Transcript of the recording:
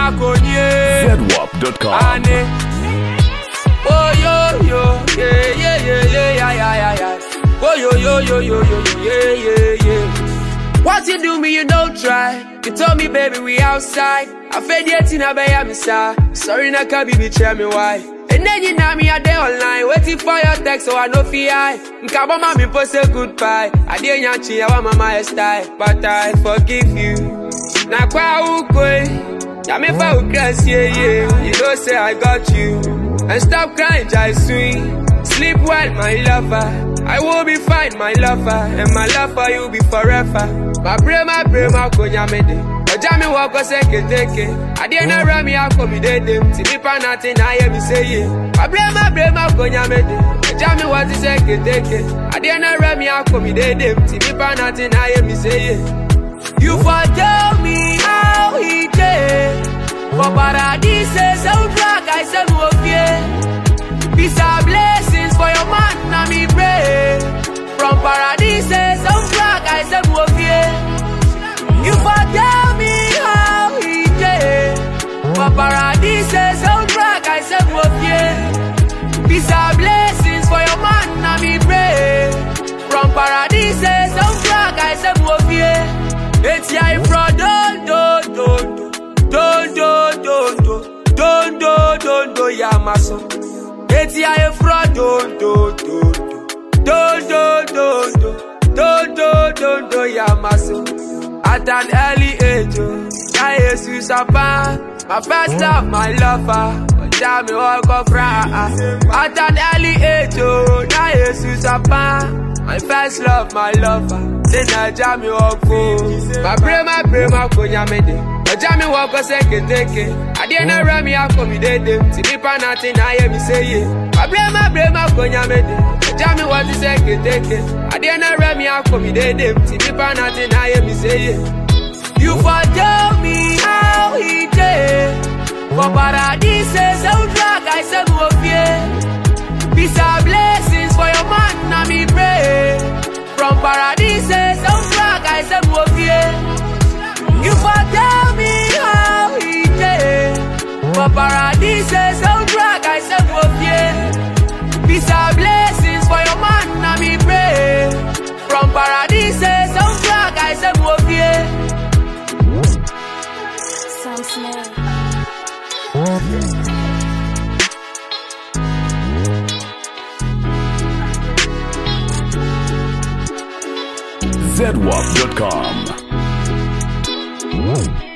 ZWAP.com. Oh yo, yeah. Oh yo, yeah. What you do me, you don't try. You told me, baby, we outside. I fed yet in a bay, I'm inside. Sorry, na can be tell me why. And then you know me a day online, waiting for your text, so I know fi I. Nkaba mami post say goodbye. I didn't yanchi, I want my style, but I forgive you. Na kwa ukwe, ya me fa ukras, yeah. You don't say I got you. And stop crying, jai swing. Sleep well, my lover. I will be fine, my lover. And my love for you be forever. My brain, my konya mede. Ojami wako seke teke. I didn't run me out for me dead. Tibi pa nothing, I hear me say it. My brain, my konya mede. Ojami wako seke teke. I didn't run me out for me dead. Tibi pa nothing, I hear me say it. You for tell me how he did. For paradise, so black, I said, peace and blessings for your man, na me pray. From paradise, some black, I said, you for tell me how he did. For paradise, some black, I said, peace and blessings for your man, na me pray. From paradise, some black, I said, it's ya from don't, ya maso. It's ya from don't, ya maso. At an early age, I Jesus upon my first love, my lover. Jam me walk of at an early age, I Jesus upon my first love, my lover. Then I jam me walk my brain, my konya mede. Ojami wako seke teke. I didn't run me out for me dead. Tibi pa nothing, I hear me say it. My brain, my konya mede. Ojami wako seke teke. I didn't run me out for me dead. Tibi pa nothing, I hear me say it. You for tell me how he did. For paradise, so drag, I said, peace and blessings for your man, na me pray. From paradise, so drag, I said, you for tell me how he did. For paradise, so drag, I said, peace and blessings for your man, na me pray. From paradise, so drag, I said, Sam Smith. ZWAP.com.